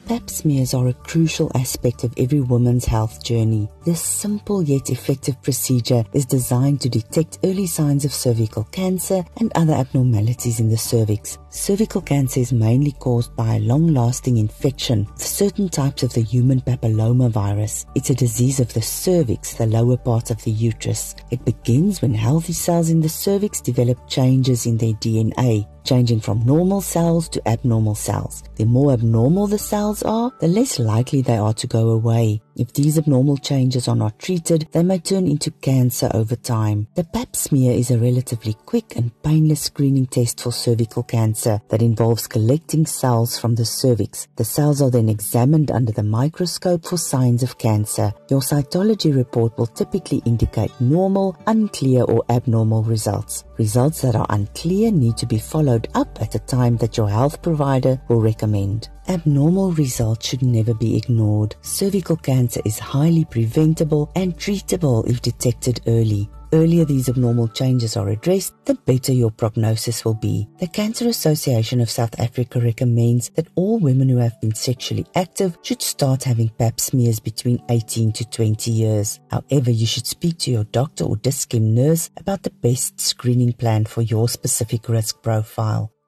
Pap smears are a crucial aspect of every woman's health journey. This simple yet effective procedure is designed to detect early signs of cervical cancer and other abnormalities in the cervix. Cervical cancer is mainly caused by a long-lasting infection of certain types of the human papillomavirus. It's a disease of the cervix, the lower part of the uterus. It begins when healthy cells in the cervix develop changes in their DNA, changing from normal cells to abnormal cells. The more abnormal the cells are, the less likely they are to go away. If these abnormal changes are not treated, they may turn into cancer over time. The Pap smear is a relatively quick and painless screening test for cervical cancer that involves collecting cells from the cervix. The cells are then examined under the microscope for signs of cancer. Your cytology report will typically indicate normal, unclear or abnormal results. Results that are unclear need to be followed up at a time that your health provider will recommend. Abnormal results should never be ignored. Cervical cancer is highly preventable and treatable if detected early. Earlier these abnormal changes are addressed, the better your prognosis will be. The Cancer Association of South Africa recommends that all women who have been sexually active should start having Pap smears between 18 to 20 years. However, you should speak to your doctor or Dis-Chem nurse about the best screening plan for your specific risk profile.